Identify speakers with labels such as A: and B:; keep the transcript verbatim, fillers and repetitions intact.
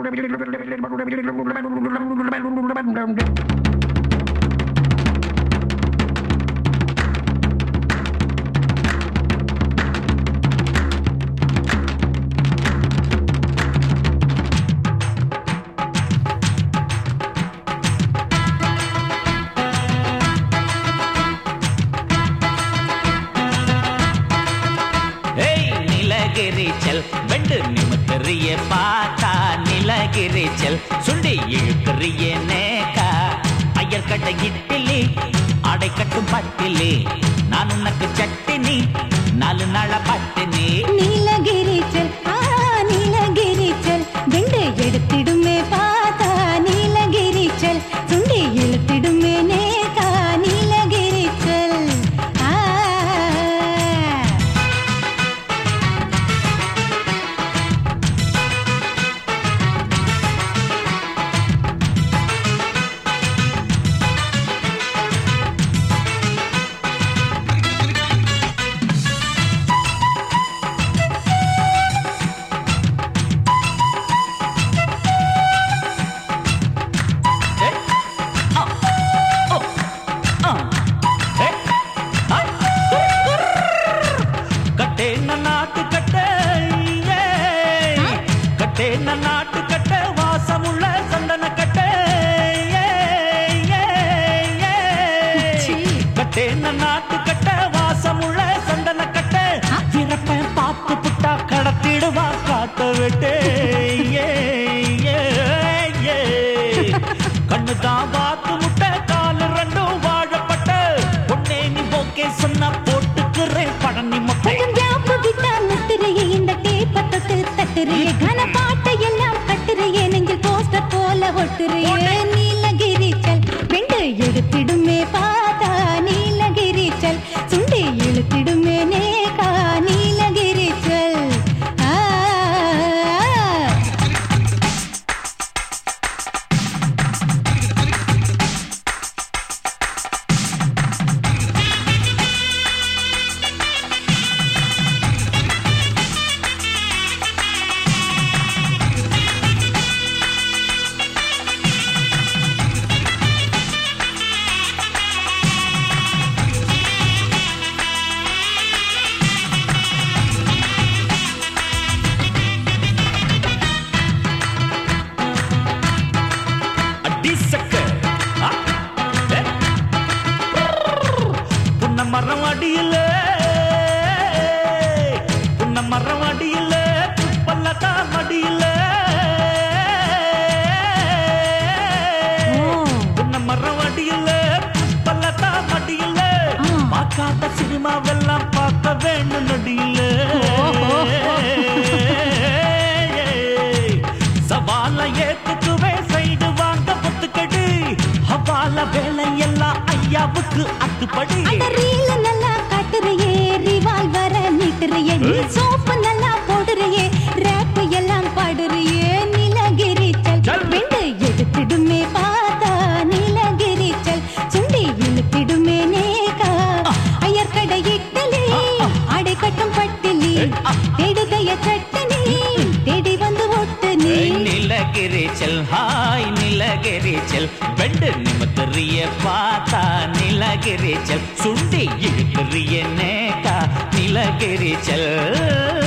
A: நீலகிரிச்சல் வெண்டு நிமித்தறிய பார்த்தா நீலகிரிச்சல் சுண்டி இழுக்கறிய நேக்கா ஐயர்கட்ட இட்டிலி அடை கட்டும் பட்டிலி நான் உனக்கு சட்டினி நாலு நாள பட்டினி
B: நீலகிரிச்சல் நீலகிரிச்சல் வெண்டு எடுத்திடுமே பார்த்தா நீலகிரிச்சல் சுண்டி இழுத்திடுமே நேக்கா நீலகிரிச்சல்
A: நாட்டு கட்ட வாசமுள்ள சந்தன கட்ட கட்டேன நாட்டு கட்ட வாசமுள்ள சந்தன கட்ட பிறப்ப பார்த்து புட்டா கடத்திடுவா காத்த விட்டு கண்ணுதான் பார்த்து முட்டை காலு ரெண்டும் வாழப்பட்ட பொண்ணே நீ ஓகே சொன்னா போட்டுக்கிறேன் பழனி முட்டை
B: இந்த டேப்பத்து தட்டுறியே கன பாட்டை எல்லாம் கட்டுறியே நெஞ்சில் போஸ்டர் போல ஒட்டுறியே நீலகிரிச்சல் வெண்டு எடுத்திடுமே பார்த்தா நீலகிரிச்சல் சுண்டி இழுத்திடுமே நேக்கா நீலகிரிச்சல்
A: மரம் அடியில புன்ன மரம் அடியில பல்லக்கா மடியில புன்ன மரம் அடியில பல்லக்கா மடியில பார்க்காத சினிமாவெல்லாம் பார்க்க வேண்டும் நடியில சவால ஏத்துக்குவே சைடு வாங்க பொத்துக்கடி ஹவால வேலை எல்லாம் ஐயாவுக்கு அத்துப்படி
B: நல்லா காட்டுறியே ரிவால்வர நீட்டுறியே நீ சோப்பு நல்லா போடுறியே ரேப் எல்லாம் பாடுறியே நீலகிரிச்சல் வெண்டு எடுத்திடுமே பார்த்தா நீலகிரிச்சல் சுண்டி இழுத்திடுமே நேக்கா ஐயர்கடை இட்டலி அடை கட்டும் பட்டிலி தேடுதைய சட்டனி தேடி வந்து ஒட்டு நீ
A: நீலகிரிச்சல் ஹாய் நீலகிரிச்சல் வெண்டு நிமித்தறிய பார்த்தா நீலகிரிச்சல் சுண்டி இழுக்கிறிய நேக்கா நீலகிரிச்சல்